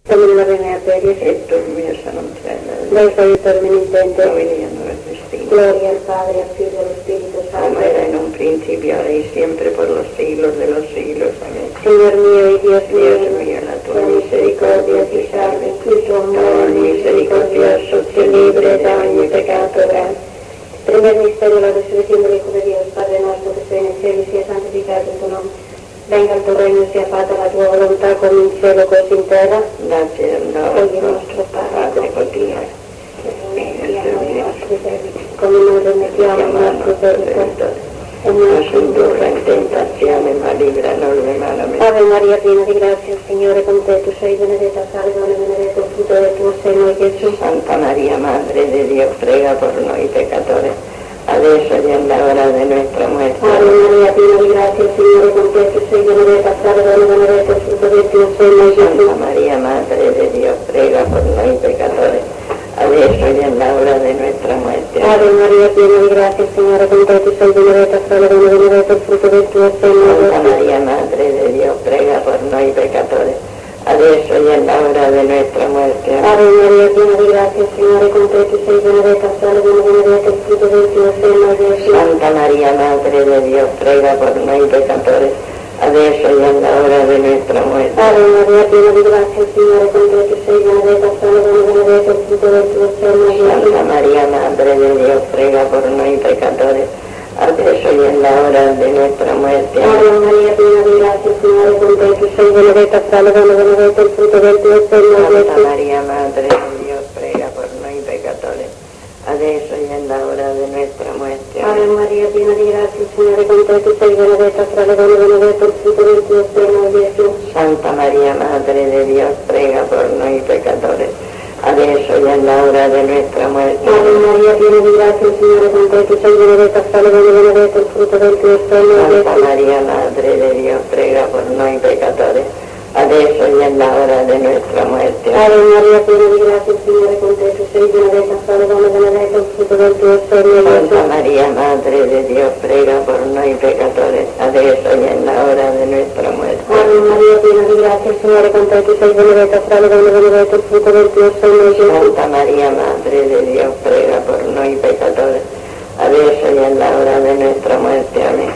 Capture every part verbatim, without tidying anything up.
Domine la Venea Peris, et dormias annunciata, Deus aiutor minitente, gloria no es destino, gloria al Padre, al Figlio y al Espíritu como Santo. era en un principio, ahora y siempre, por los siglos de los siglos. Amén. Señor mío y Dios mío, Dios mío, la tua tua misericordia misericordia ti ti salve, salve, il tuo amore misericordioso ci libre da ogni peccato grave. Primer misterio, la resurrección del Hijo de Dios, Padre nuestro que estás en el cielo y sea santificado tu nombre. Venga il tuo regno, sia fatta la tua volontà come in cielo così in terra. Dacci il Oggi il nostro nostro Padre Padre quotidiano, rimettiamo i nostri debiti, come noi rimettiamo i nostri debitori, e non non ci ci indurre in tentazione, ma libranos del male. Amén. Ave Maria, piena di grazia, il Signore è con te, tu sei benedetta tra le donne, benedetto il frutto del tuo seno, Gesù. Santa María, Madre de Dios, prega por noi pecadores, adesso y en la hora de nuestra muerte. Ave Maria, piena di grazia, il Signore è con te, tu sei benedetta tra le donne, benedetto il frutto del tuo seno, Gesù. Santa María, Madre de Dios, prega por noi pecadores, adesso y en la hora de nuestra muerte. Ave Maria, piena di grazia, il Signore è con te, tu sei benedetta tra le donne, benedetto il frutto del tuo seno, Santa Gesù. María, Madre de Dios, prega por noi pecadores, adesso y en la hora de nuestra muerte. Ave Maria, piena di grazia, il Signore è con te, tu sei benedetta tra le donne, benedetto il frutto del tuo seno, Gesù. Santa María, Madre de Dios, prega por noi pecadores, adesso y en la hora de nuestra muerte. Ave Maria, piena di grazia, il Signore è con te, tu sei benedetta tra le donne, benedetto il frutto del tuo seno, Gesù. Santa María, Madre de Dios, prega por noi pecadores, adesso y en la hora de nuestra muerte. Ave Maria, piena di grazia, il Signore è con te, tu sei benedetta tra le donne, benedetto il frutto del tuo seno, Santa Gesù. María, Madre de Dios, prega por noi pecadores, adesso y en la hora de nuestra muerte. Ave Maria, piena di grazia, il Signore è con te, tu sei benedetta tra le donne, benedetto il frutto del tuo seno, Gesù. Santa María, Madre de Dios, prega por noi pecadores, adesso y en la hora de nuestra muerte. Ave Maria, piena di grazia, il Signore è con te, tu sei benedetta tra le donne, benedetto il frutto del tuo seno, Santa Gesù. María, Madre de Dios, prega por noi pecadores, adesso y en la hora de nuestra muerte. Ave Maria, piena di grazia, il Signore è con te, tu sei benedetta tra le donne, benedetto il frutto del tuo seno, Gesù. Santa María, Madre de Dios, prega por noi pecadores, adesso y en la hora de nuestra muerte. Ave Maria, piena di grazia, il Signore è con te, tu sei benedetta tra le donne, benedetto il frutto del tuo seno, Gesù. Santa María, Madre de Dios, prega por noi pecadores, adesso y en la hora de nuestra muerte. Amén.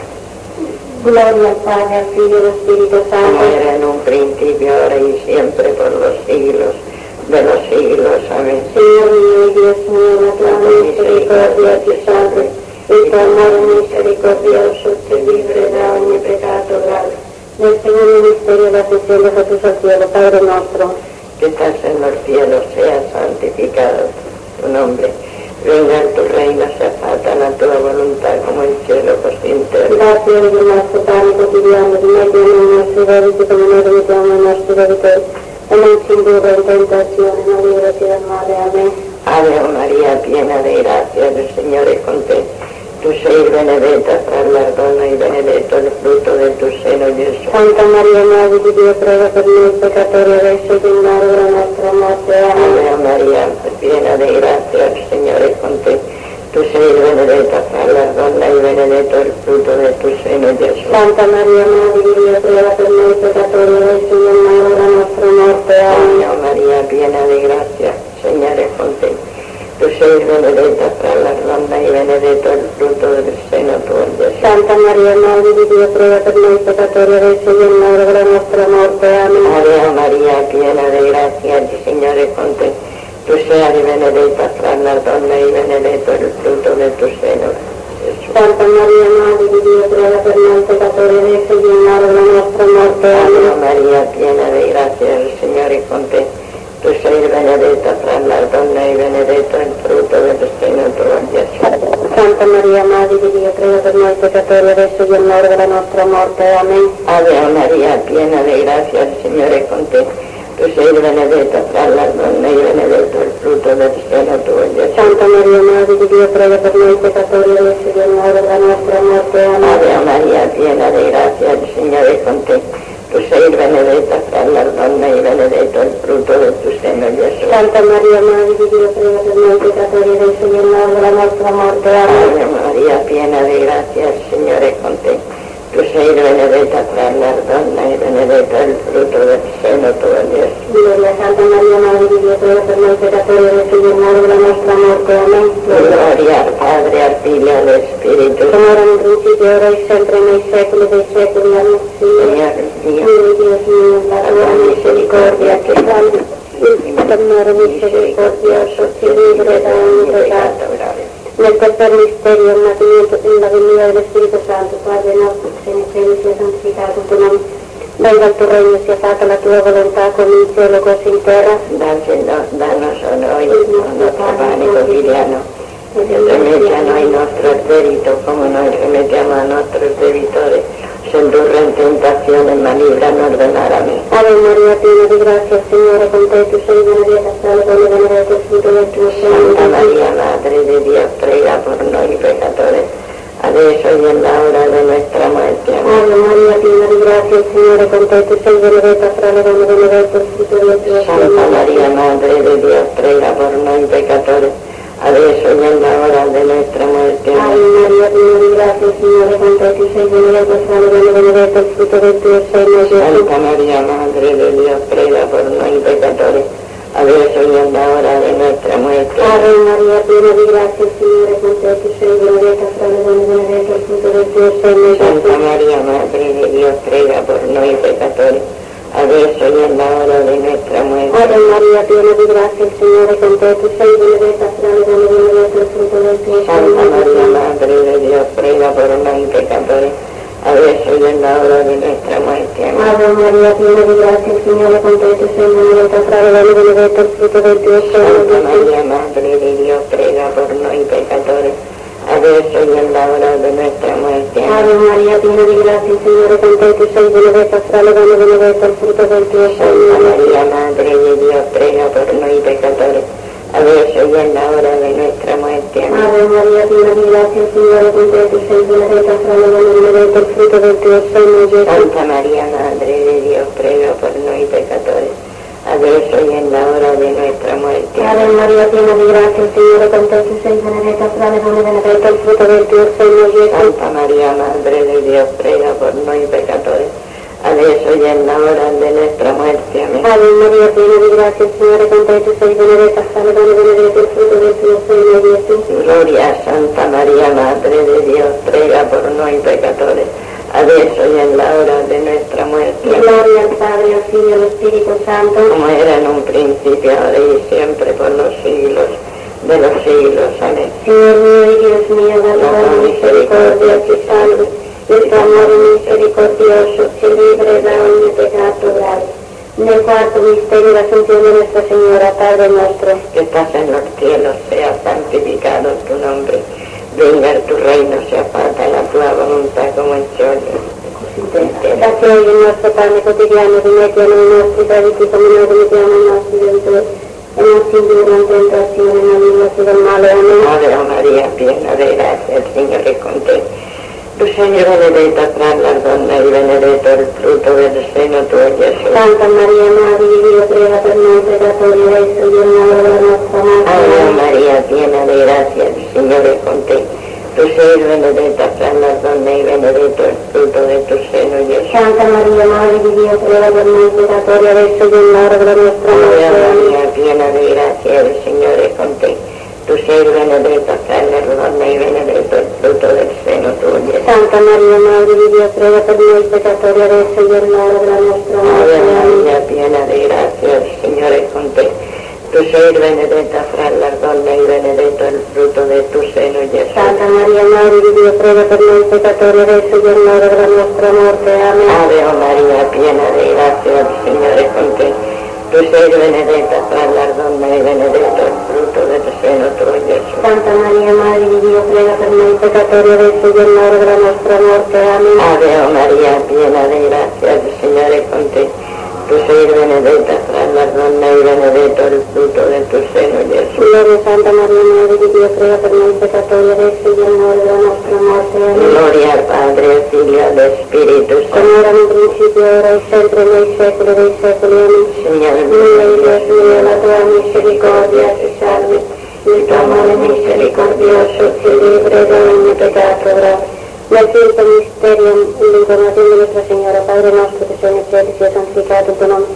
Gloria al Padre, al Figlio e allo Spirito Como Santo. era en un principio, ahora y siempre, por los siglos de los siglos. Amén. Signore mio e Dios mio, la tua misericordia ti salve, il tuo amore misericordioso ti libre da ogni peccato grave. Nel secondo misterio l'ascensione di Gesù al cielo, Padre nostro, Que estás en los cielos, sea santificado tu nombre. Venga tu reino, sea fatta la tua volontà come in cielo così in terra. dacci oggi il nostro pane quotidiano, rimettiamo i nostri debiti come noi rimettiamo i nostri debitori, e non ci indurre in tentazione, ma libraci dal male. Amen. Ave María, piena de gracia, el Señor es con te. Tu sei benedetta tra le donne e benedetto il frutto del tuo seno, Gesù. Santa Maria, Madre di Dio, prega per noi peccatori, adesso ed in l'ora della nostra morte. Amen. Ave María, piena de gracia, el Señor es con te. Tu sei benedetta tra le donne e benedetto il frutto del tuo seno, Gesù. Santa Maria, Madre di Dio, prega per noi peccatori, adesso ed in l'ora della nostra morte. Amen. Ave María, piena de gracia, el Señor es con te. Tu sei benedetta tra le donne e benedetto il frutto del seno tuo, Gesù. Santa Maria, Madre di Dio, prega per noi peccatori, adesso ed in l'ora della nostra morte. Amen. Ave María, piena de gracia, el Señor es con te. Tu sei benedetta tra le donne e benedetto il frutto del tuo seno, Gesù. Santa Maria, Madre di Dio, prega per noi peccatori, adesso ed in l'ora della nostra morte. Ave Amen. María, piena de gracia, el Señor es con te. Tu sei benedetta tra le donne e benedetto il frutto del seno tuo, Gesù. Santa Maria, Madre di Dio, prega per noi peccatori, adesso ed in l'ora della nostra morte. Amen. Ave María, piena de gracia, el Señor es con te. Tu sei benedetta tra le donne e benedetto il frutto del seno tuo, Gesù. Santa Maria, Madre di Dio, prega per noi peccatori, adesso ed in l'ora della nostra morte. Amen. Ave María, piena de gracia, el Señor es con te. Tu sei benedetta tra le donne e benedetto il frutto del tuo seno, Gesù. Santa Maria, Madre di Dio, prega per noi peccatori, adesso ed in l'ora della nostra morte. Amen. Ave María, piena de gracia, el Señor es con te. Tu sei benedetta tra le donne e benedetto il frutto del seno tuo, Gesù. Gloria a Santa María, Madre de Dios, ruega por nosotros pecadores, ahora y en la hora de nuestra muerte. Amén. Gloria al Padre, al Figlio y al Espíritu. Como era en un principio, ahora y siempre, en el século de séculos. Amén. Señor mío, Dios mío, la tua misericordia que salve. Il Signore misericordioso, ci libre da ogni peccato. Nel tercer misterio, il nacimiento e la venida del Espíritu Santo, Padre nostro, che sei nei cieli, sia santificato il tuo nome. Venga il tuo regno, sia fatta la tua volontà, come in cielo così in terra. Danos hoy nuestro pane cotidiano. Remete a noi nuestros delitos, como nos remetemos a nuestros debitores. Sin durre en tentaciones, mas líbranos del mal. Amén. Ave María, piena de gracia, el Señor es contigo, tú eres bendita, salve con el bendito fruto de tu seno. Santa María, Madre de Dios, prega por nosotros pecadores, adesso y en la hora de nuestra muerte. Amén. Ave María, piena de gracia, el Señor es contigo, tú eres bendita, salve con el bendito fruto de tu seno. Santa María, Madre de Dios, prega por nosotros pecadores, adesso y en la hora de nuestra muerte. Ave María, piena de gracia, el Señor es contigo, tú eres bendita, salve con el bendito fruto de tu seno. Santa María, Madre de Dios, prega por nosotros pecadores, adesso y en la hora de nuestra muerte. Ave María, piena de gracia, el Señor es contigo, tú eres bendita, salve con el bendito fruto de tu seno. Santa María, Madre de Dios, prega por nosotros pecadores, adesso y en la hora de nuestra muerte. Ave María, piena de gracia, el Señor es contigo, tú eres bendita, salve con el bendito fruto de tu seno. Santa María, Madre de Dios, prega por nosotros pecadores, adesso y en la hora de nuestra muerte. Amén. Ave María, piena de gracia, el Señor es contigo, tú eres bendita, salve con el bendito fruto de tu seno. Santa María, Madre de Dios, prega por nosotros pecadores, adesso y en la hora de nuestra muerte. Ave María, piena de gracia, el Señor es contigo, tú eres bendita, salve con el bendito fruto de tu Santa seno. María, Madre de Dios, prega por nosotros pecadores, adesso y en la hora de nuestra muerte. Amén. Ave María, piena de gracia, el Señor es contigo, tú eres bendita, salve con el bendito fruto de tu seno. Santa María, Madre de Dios, prega por nosotros pecadores, adesso y en la hora de nuestra muerte. Ave María, piena de gracia, el Señor es contigo, tú eres bendita, salve con el bendito fruto de tu seno. Santa María, Madre de Dios, prega por nosotros pecadores, adesso y en la hora de nuestra muerte. Amén. Ave María, piena de gracia, el Señor es contigo, tú eres bendita, salve con el bendito fruto de tu seno. Gloria a Santa María, Madre de Dios, prega por nosotros pecadores, adesso y en la hora de nuestra muerte. Gloria al Padre, al Hijo y al Espíritu Santo. Como era en un principio, ahora y siempre, por los siglos de los siglos. Amén. Señor mío y Dios mío, dame la misericordia que salve, y el tu amor misericordioso que libre da ogni pecado grave. Nel cuarto misterio, la Asunción de Nuestra Señora, Padre nuestro, Que estás en los cielos, sea santificado tu nombre. Venga tu reino, sea fatta la tua volontà come in cielo. date hoy el nuestro pan cotidiano, rimetti a noi i nostri debiti come noi rimettiamo ai nostri debitori, e non ci indurre in tentazione, ma libraci dal male. Amén. Ave María, piena de gracia, el Señor es contigo. Tu sei benedetta tra las donne y benedetto il frutto del seno tuo, Gesù. Santa María, Madre di Dio, prega per noi peccatori, adesso e nell'ora della nostra morte. Ave María, piena de gracia, el Señor es contigo. Tu sei benedetta tra las donne y benedetto il frutto de tu seno, Gesù. Santa María, Madre di Dio, prega per noi peccatori, adesso e nell'ora della nostra Ave morte. María, piena de gracia, el Señor es contigo. Tu sei benedetta tra las donne y benedetto il frutto del seno tuo, Gesù. Santa María, Madre di Dio, prega per noi peccatori, adesso e nell'ora della nostra morte. Ave María, piena de gracia, el Señor es contigo. Tu sei benedetta fra las donne y benedetto il frutto de tu seno, Gesù. Santa María, Madre di Dio, prega per noi peccatori, adesso e nell'ora della nostra morte. Amén. Ave María, piena de gracia, el Señor es contigo. Tu sei benedetta fra las donne y benedetto il frutto del seno tuo, Gesù. Santa María, Madre di Dio, prega per noi peccatori, adesso e nell'ora della nostra morte. Amén. Ave María, piena de gracia, el Señor es contigo. Tu sei benedetta fra las donne y benedetto il frutto de tu seno, Gesù. Gloria a Santa María, Madre di Dio, prega per noi peccatori, adesso e nell'ora della nostra morte. Amén. Gloria al Padre, al Figlio y al Espíritu Como Santo. era en un principio, ahora y siempre, nei secoli dei secoli. Amén. Señor Mira, mío, Dios mío, la tua misericordia ti salve, il tuo amore misericordioso ci libre da ogni peccato grave. Nel quinto misterio, l'incarnazione di Nostra Signora, Padre nostro che sei nei cieli, sia santificato il tuo nome.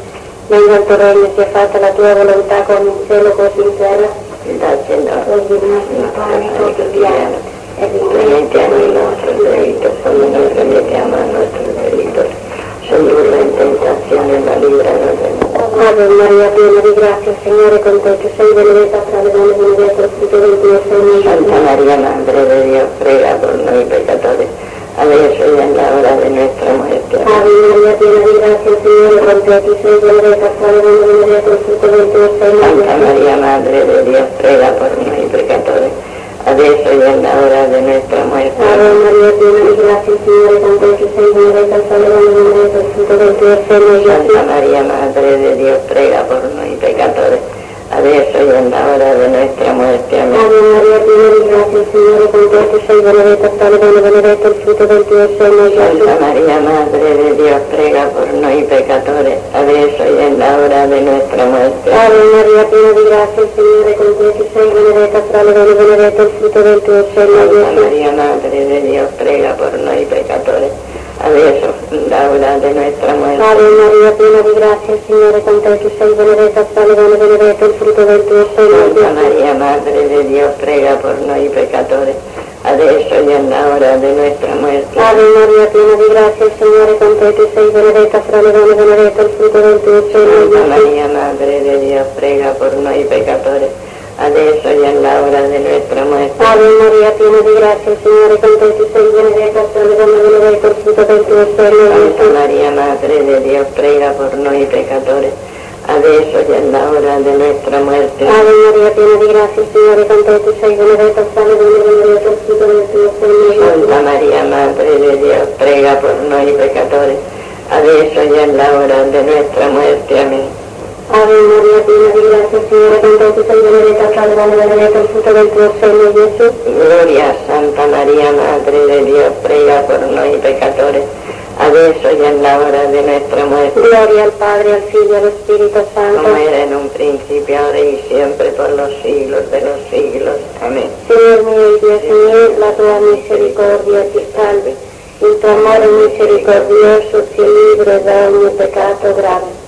Venga il tuo regno, sia fatta la tua volontà come in cielo così in terra. Dacci il Oggi il nostro pane quotidiano e rimettiamo il nostro debito come noi rimettiamo al nostro debitore. Sedurre in tentazione ma librano da noi. Ave Maria, piena di grazia, il Signore è con te, tu sei benedetta tra le donne, benedetto il frutto del tuo seno. Santa Maria, Madre de Dios, prega por noi peccatori, adesso e nell'ora di nostra morte. Ave Maria, piena di grazia, il Signore è con te, tu sei benedetta tra le donne, benedetto il frutto del tuo seno. Santa Maria, Madre de Dios, prega por noi peccatori, adesso e nell'ora di nostra morte. Ave Maria, piena di grazia, il Signore è con te, tu sei benedetta tra le donne, benedetto il frutto del tuo seno. Santa Maria, Madre de Dios, prega por noi peccatori, adesso e nell'ora di nostra morte. Amén. Ave Maria, piena di grazia, il Signore è con te, tu sei benedetta tra le donne, benedetto il frutto del tuo seno. Santa Maria, Madre de Dios, prega por noi peccatori, adesso e nell'ora di nostra morte. Ave Maria, piena di grazia, il Signore è con te, tu sei benedetta tra le donne, benedetto il frutto del tuo seno. Santa Maria, Madre de Dios, prega por noi peccatori, adesso e nell'ora di nostra morte. Ave Maria, piena di grazia, il Signore è con te, tu sei benedetta tra le donne, benedetto il frutto del tuo seno. Santa Maria, Madre de Dios, prega por noi peccatori, adesso e nell'ora di nostra morte. Ave Maria, piena di grazia, il Signore è con te, tu sei benedetta tra le donne, benedetto il frutto del tuo seno. Santa Maria, Madre de Dios, prega por noi peccatori, adesso e nell'ora di nostra morte. Ave Maria, piena di grazia, il Signore è con te, tu sei benedetta tra le donne, benedetto il frutto del tuo seno. Santa Maria, Madre de Dios, prega por noi peccatori, adesso e nell'ora di nostra morte. Ave Maria, piena di grazia, il Signore è con te, tu sei benedetta tra le donne, benedetto il frutto del tuo seno. Santa Maria, Madre de Dios, prega por noi peccatori, adesso e nell'ora di nostra morte. Amén. Ave Maria, piena di grazia, il Signore è con te, tu sei benedetta tra le donne, benedetto il frutto del tuo seno, Gesù. Gloria a Santa Maria, Madre de Dios, prega por noi peccatori, adesso e nell'ora di nostra morte. Gloria al Padre, al Figlio e allo Spirito Santo. Como era en un principio, ahora y siempre, por los siglos de los siglos. Amén. Señor mío y Dios mío, la tua misericordia ti salve. Il tuo amore misericordioso ti libra da ogni peccato grave.